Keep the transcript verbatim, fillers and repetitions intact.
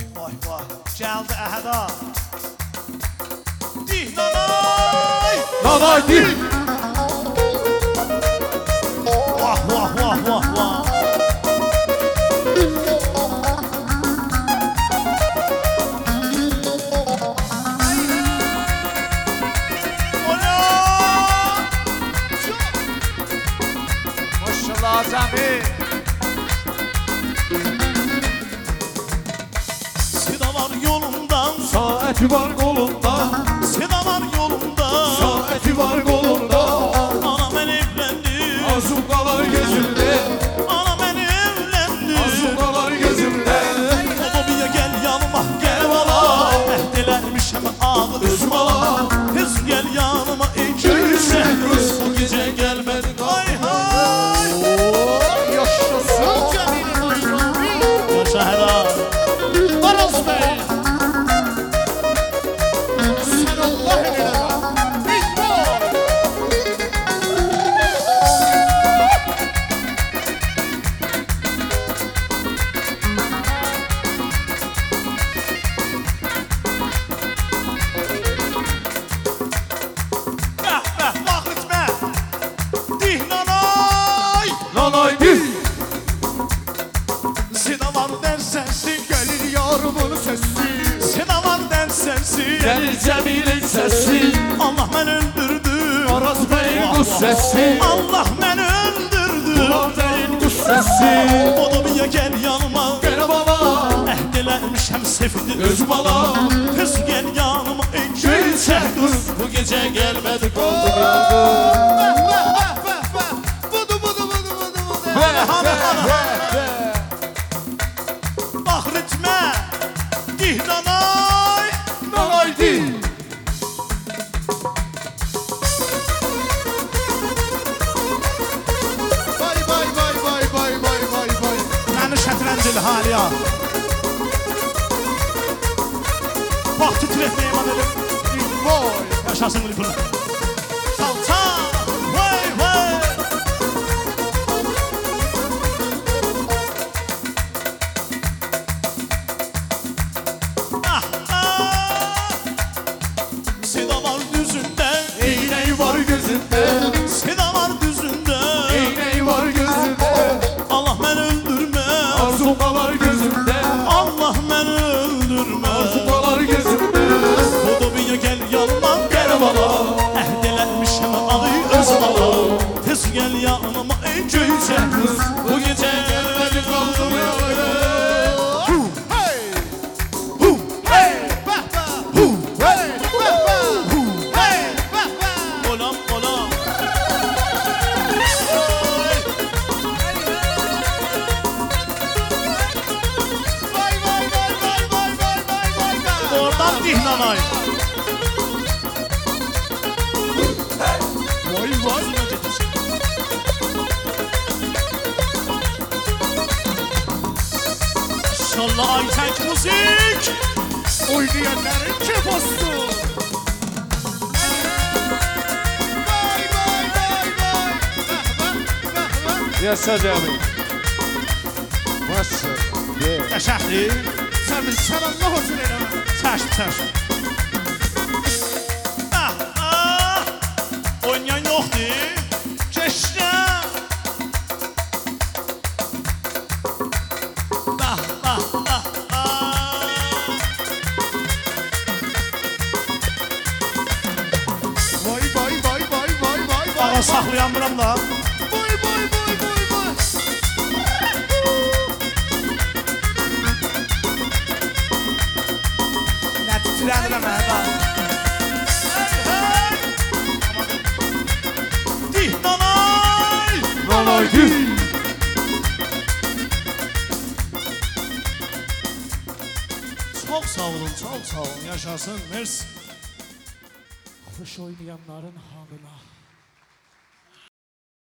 Vay vay vay. Geldi Əhəda. Dih nanay. Nanay dih. Vah vah vah vah vah. Maşallah Azami. Seda var yolunda, Saati var kolunda. Seda var yolunda. Saati var kolunda. Ana ben evlendim. Azukalar gözümde. Ana ben evlendim. Azukalar gözümde. Otobiye gel yanıma gel bala. Ehdelermiş hem ağır Üzmala. Kız gel yanıma iki Gülüşe kız. Bu gece gelmedin ay hay. Yaşasın. Yaşa Əhəda. Aras Bey! Sen Allah eline bak! İzmir! Bəh bəh vaxt etmə. Dih nanay. Nanay dih. Seda var dersensin. Gelir yarımın sesi! Seda var dersensin. Gel Cemil'in sesi. Allah ben öldürdü. Aras Bey'in bu sesi. Allah ben öldürdü. Ulan Bey'in bu sesi. Otobiye gel yanıma. Gel baba. Ehdelermiş hem sevdi Öz bala. Kız gel yanıma en Gülçe gülçe kız. Bu gece gelmedik oldum ya. Beh beh beh beh! Budu budu budu budu budu! Ve ve ve. Bahretme Dihlanay. Nanay dih. Vay vay vay vay vay vay vay vay! Beni şetrencil haliya. Bak titretmeyeyim adelim. Vay! Yaşasın Liverpool. Salça. Vay vay. Ah ah. Seda var düzünde. İğneyi var gözünde. Seda var düzünde. İğneyi var gözünde. Allah beni öldürme. Azukalar gözümde. Allah beni öldürme. Azukalar gözümde. Otobiye gel yanıma gel bala. Ehdelenmiş hem ağır öz bala. Kız gel yanıma en gülçe kız. Bu gece gelmedi kaldım ya. Hey! Hu, Hey! Beh beh! hu, Hey! Beh beh! hu. Hey! Beh beh! Olam olam. Vay vay vay vay vay vay vay vay vay! Oradan Dihlanay. Vay vay! İnşallah Aytek müzik. Oynayanların kepostu! Vay vay vay vay! Beh beh! Beh beh! Yasa Cemil. Maşallah. Yeah. Təşəhdir. Sen bir sen Allah olsun elə! Çəş çəş. Ah ah. Oynayan yoxdur. Keçdən. Ah ah ah ah. Vay vay vay vay vay vay vay! Bana saxlayamıram da. Vay vay vay vay vay! Nə titrənirəm hədə. Dihlanay. Nanay dih. Çok sağ olun, çok sağ olun. Yaşasın. Mersi. Hoş oynayanların halına.